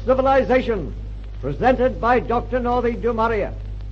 Civilization, presented by Dr. Northey du Maria.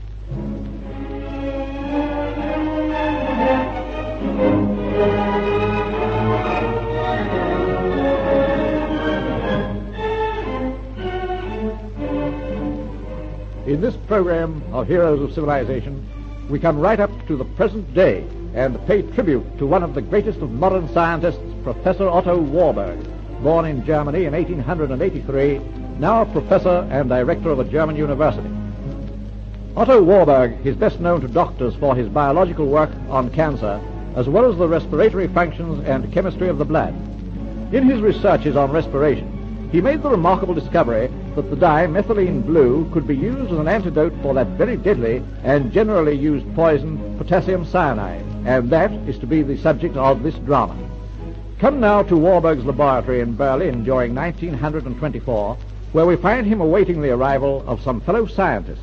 In this program of Heroes of Civilization, we come right up to the present day and pay tribute to one of the greatest of modern scientists, Professor Otto Warburg, born in Germany in 1883, now a professor and director of a German university. Otto Warburg is best known to doctors for his biological work on cancer, as well as the respiratory functions and chemistry of the blood. In his researches on respiration, he made the remarkable discovery that the dye methylene blue could be used as an antidote for that very deadly and generally used poison, potassium cyanide, and that is to be the subject of this drama. Come now to Warburg's laboratory in Berlin during 1924, where we find him awaiting the arrival of some fellow scientists.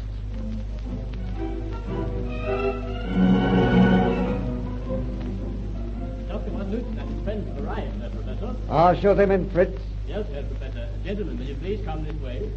Dr. von Lutz and his friends have arrived, Professor. I'll show them in, Fritz. Yes, Herr Professor. Gentlemen, will you please come this way?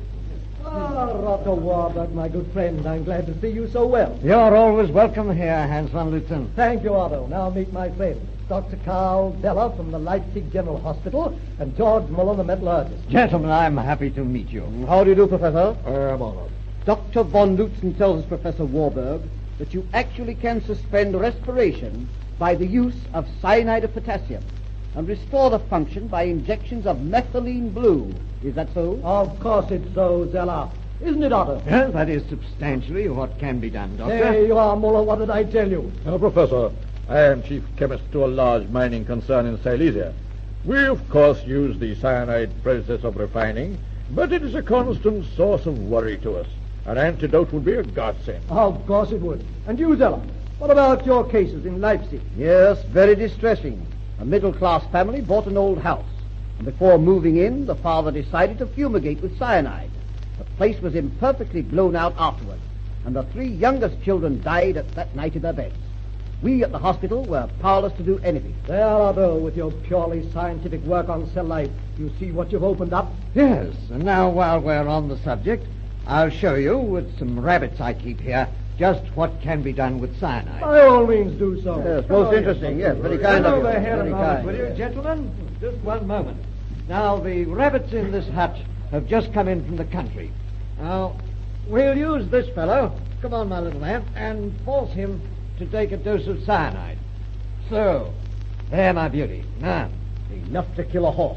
Otto Warburg, my good friend, I'm glad to see you so well. You're always welcome here, Hans von Lutzen. Thank you, Otto. Now meet my friends, Dr. Karl Zeller from the Leipzig General Hospital and George Muller, the metallurgist. Gentlemen, I'm happy to meet you. How do you do, Professor? I'm honored. Dr. von Lutzen tells us, Professor Warburg, that you actually can suspend respiration by the use of cyanide of potassium and restore the function by injections of methylene blue. Is that so? Of course it's so, Zeller. Isn't it, Otto? Well, that is substantially what can be done, Doctor. There you are, Muller. What did I tell you? Professor, I am chief chemist to a large mining concern in Silesia. We, of course, use the cyanide process of refining, but it is a constant source of worry to us. An antidote would be a godsend. Of course it would. And you, Zeller, what about your cases in Leipzig? Yes, very distressing. A middle-class family bought an old house, and before moving in, the father decided to fumigate with cyanide. The place was imperfectly blown out afterwards, and the three youngest children died at that night in their beds. We at the hospital were powerless to do anything. There, Otto, with your purely scientific work on cell life, you see what you've opened up? Yes, and now while we're on the subject, I'll show you, with some rabbits I keep here, just what can be done with cyanide. By all means, do so. Yes, most interesting. Yes, very kind of you. Over here Very a moment, kind. will you, gentlemen? Just one moment. Now, the rabbits in this hut have just come in from the country. Now, we'll use this fellow, come on, my little man, and force him to take a dose of cyanide. So, there, my beauty. Now, Enough to kill a horse.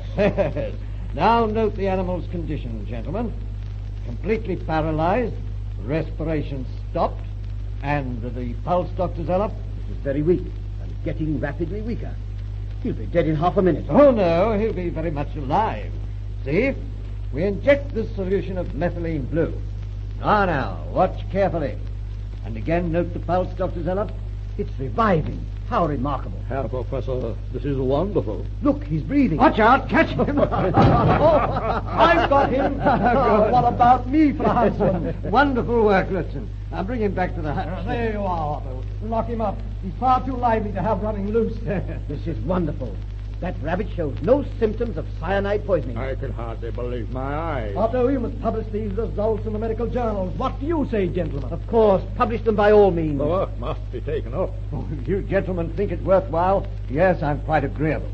now note the animal's condition, gentlemen. Completely paralyzed, respiration stopped, and the pulse, Dr. Zeller? He's very weak and getting rapidly weaker. He'll be dead in half a minute. Oh, no, he'll be very much alive. See? We inject this solution of methylene blue. Now, watch carefully. And again, note the pulse, Dr. Zeller. It's reviving. How remarkable. Herr Professor, this is wonderful. Look, he's breathing. Watch out, catch him. I've got him. What about me, Franz? Wonderful work, Lutzen. Now bring him back to the hut. There you are, Otto. Lock him up. He's far too lively to have running loose. This is wonderful. That rabbit shows no symptoms of cyanide poisoning. I can hardly believe my eyes. Otto, you must publish these results in the medical journals. What do you say, gentlemen? Of course, publish them by all means. The work must be taken up. Oh, if you gentlemen think it worthwhile, yes, I'm quite agreeable.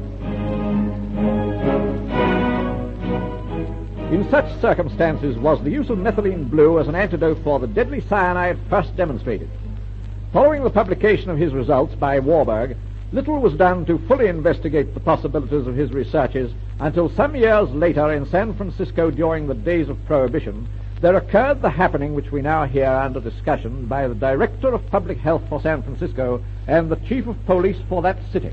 In such circumstances was the use of methylene blue as an antidote for the deadly cyanide first demonstrated. Following the publication of his results by Warburg, little was done to fully investigate the possibilities of his researches until some years later in San Francisco during the days of Prohibition, there occurred the happening which we now hear under discussion by the Director of Public Health for San Francisco and the Chief of Police for that city.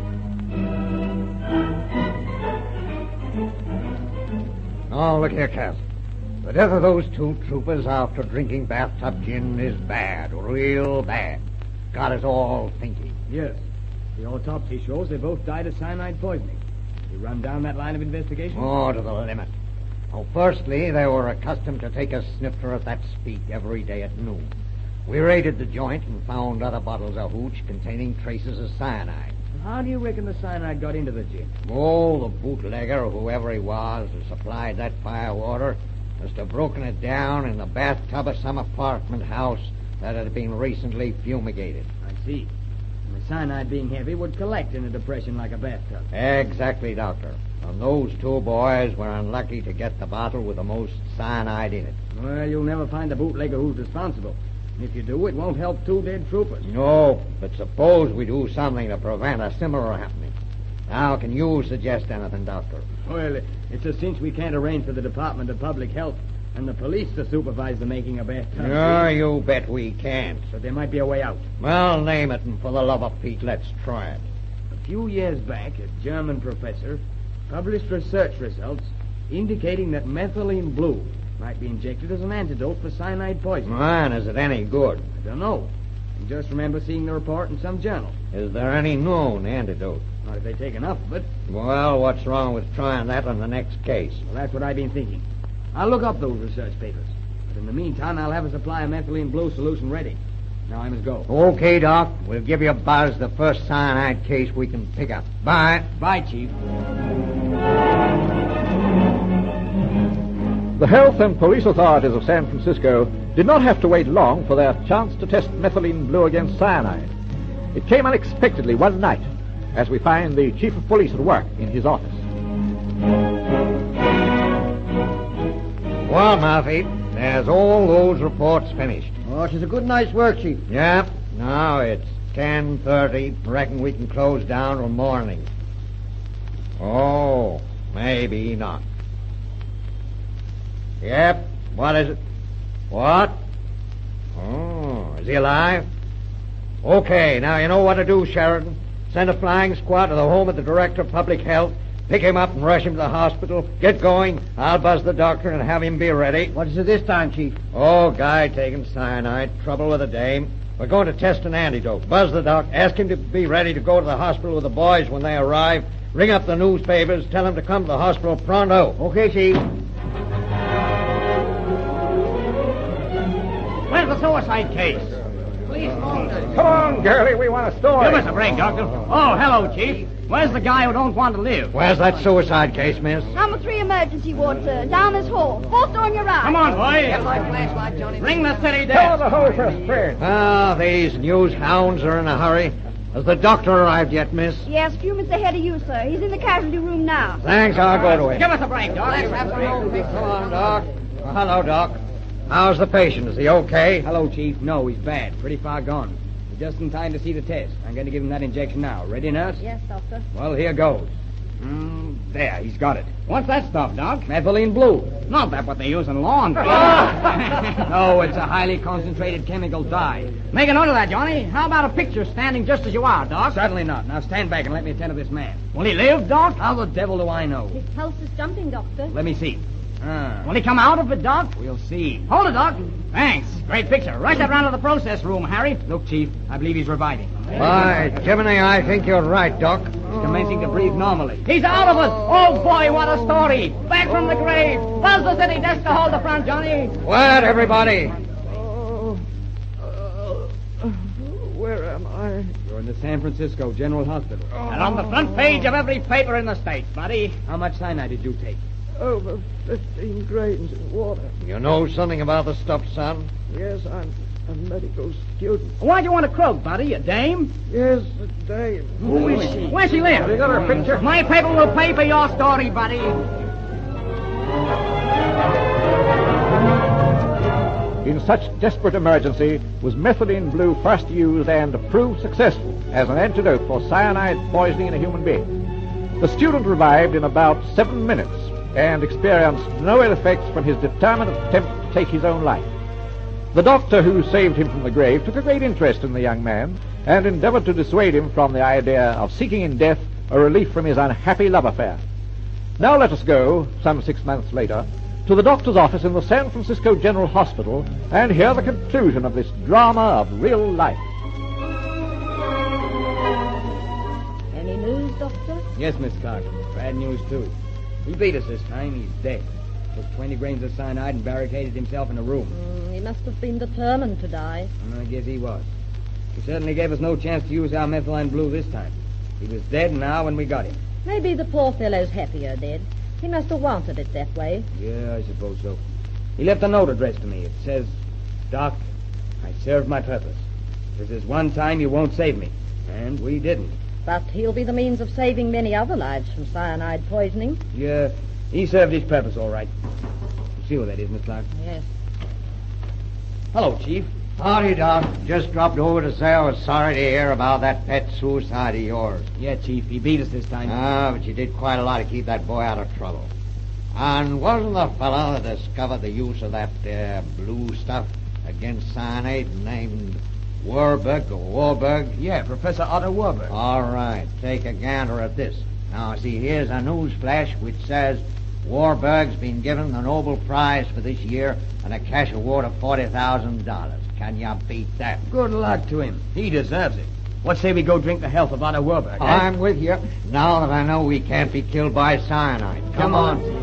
Oh, look here, Cass. The death of those two troopers after drinking bathtub gin is bad, real bad. Got us all thinking. Yes. The autopsy shows they both died of cyanide poisoning. You run down that line of investigation? Oh, to the limit. Oh, firstly, they were accustomed to take a snifter at that speak every day at noon. We raided the joint and found other bottles of hooch containing traces of cyanide. How do you reckon the cyanide got into the gin? Oh, the bootlegger, whoever he was, who supplied that firewater, must have broken it down in the bathtub of some apartment house that had been recently fumigated. I see. And the cyanide being heavy would collect in a depression like a bathtub. Exactly, Doctor. And those two boys were unlucky to get the bottle with the most cyanide in it. Well, you'll never find the bootlegger who's responsible. And if you do, it won't help 2 dead troopers. No, but suppose we do something to prevent a similar happening. Now, can you suggest anything, Doctor? Well, it's a cinch we can't arrange for the Department of Public Health and the police to supervise the making of bathtubs. No, you bet we can't. But there might be a way out. Well, name it, and for the love of Pete, let's try it. A few years back, a German professor published research results indicating that methylene blue might be injected as an antidote for cyanide poisoning. Man, is it any good? I don't know. I just remember seeing the report in some journal. Is there any known antidote? Not if they take enough of it. Well, what's wrong with trying that on the next case? Well, that's what I've been thinking. I'll look up those research papers. But in the meantime, I'll have a supply of methylene blue solution ready. Now I must go. Okay, Doc. We'll give you a buzz the first cyanide case we can pick up. Bye. Bye, Chief. The health and police authorities of San Francisco did not have to wait long for their chance to test methylene blue against cyanide. It came unexpectedly one night, as we find the chief of police at work in his office. Well, Murphy, there's all those reports finished. Oh, it is a good night's work, Chief. Yeah. Now it's 10:30. Reckon we can close down till morning. Oh, maybe not. Yep. What is it? What? Oh, is he alive? Okay, now you know what to do, Sheridan. Send a flying squad to the home of the Director of Public Health. Pick him up and rush him to the hospital. Get going. I'll buzz the doctor and have him be ready. What is it this time, Chief? Oh, guy taking cyanide. Trouble with a dame. We're going to test an antidote. Buzz the doc. Ask him to be ready to go to the hospital with the boys when they arrive. Ring up the newspapers. Tell them to come to the hospital pronto. Okay, Chief. Where's the suicide case? Please, Come on, girlie, we want a story. give us a break, Doctor. Oh, hello, Chief. Where's the guy who don't want to live? Where's that suicide case, miss? Number 3 emergency ward, sir. Down this hall. Fourth door on your right. Come on, boy. Ring the city Tell desk. the whole first friend. Ah, these news hounds are in a hurry. Has the doctor arrived yet, miss? Yes, a few minutes ahead of you, sir. He's in the casualty room now. Thanks, I'll go to him. Give us a break, Doc. Come on, Doc. Well, hello, Doc. How's the patient? Is he okay? Hello, Chief. No, he's bad. Pretty far gone. He's just in time to see the test. I'm going to give him that injection now. Ready, nurse? Yes, doctor. Well, here goes. There, he's got it. What's that stuff, Doc? Methylene blue. Not that what they use in laundry. No, it's a highly concentrated chemical dye. Make a note of that, Johnny. How about a picture standing just as you are, Doc? Certainly not. Now stand back and let me attend to this man. Will he live, Doc? How the devil do I know? His pulse is jumping, doctor. Let me see. Will he come out of it, Doc? We'll see. Hold it, Doc. Thanks. Great picture. Rush that round to the process room, Harry. Look, Chief, I believe he's reviving. By Jiminy, I think you're right, Doc. He's commencing to breathe normally. He's out of it! Oh, boy, what a story! Back from the grave! Buzz the city desk to hold the front, Johnny! Quiet, everybody. Where am I? You're in the San Francisco General Hospital. And on the front page of every paper in the state, buddy. How much cyanide did you take? Over 15 grains in water. You know something about the stuff, son? Yes, I'm a medical student. Why'd you want to croak, buddy? A dame? Yes, a dame. Who is she? Where's she live? You got her picture? My paper will pay for your story, buddy. In such desperate emergency was methylene blue first used and proved successful as an antidote for cyanide poisoning in a human being. The student revived in about 7 minutes and experienced no ill effects from his determined attempt to take his own life. The doctor who saved him from the grave took a great interest in the young man and endeavored to dissuade him from the idea of seeking in death a relief from his unhappy love affair. Now let us go, some 6 months later, to the doctor's office in the San Francisco General Hospital and hear the conclusion of this drama of real life. Any news, doctor? Yes, Miss Carter. Bad news, too. He beat us this time. He's dead. Took 20 grains of cyanide and barricaded himself in a room. He must have been determined to die. I guess he was. He certainly gave us no chance to use our methylene blue this time. He was dead now when we got him. Maybe the poor fellow's happier dead. He must have wanted it that way. Yeah, I suppose so. He left a note addressed to me. It says, Doc, I served my purpose. This is one time you won't save me. And we didn't. But he'll be the means of saving many other lives from cyanide poisoning. Yeah, he served his purpose all right. You see what that is, Miss Clark? Yes. Hello, Chief. Howdy, Doc. Just dropped over to say I was sorry to hear about that pet suicide of yours. Yeah, Chief, he beat us this time. But you did quite a lot to keep that boy out of trouble. And wasn't the fellow that discovered the use of that blue stuff against cyanide named Warburg or Warburg? Yeah, Professor Otto Warburg. All right, take a gander at this. Now, see, here's a news flash which says Warburg's been given the Nobel Prize for this year and a cash award of $40,000. Can you beat that? Good luck to him. He deserves it. What say we go drink the health of Otto Warburg? I'm with you. Now that I know we can't be killed by cyanide. Come on.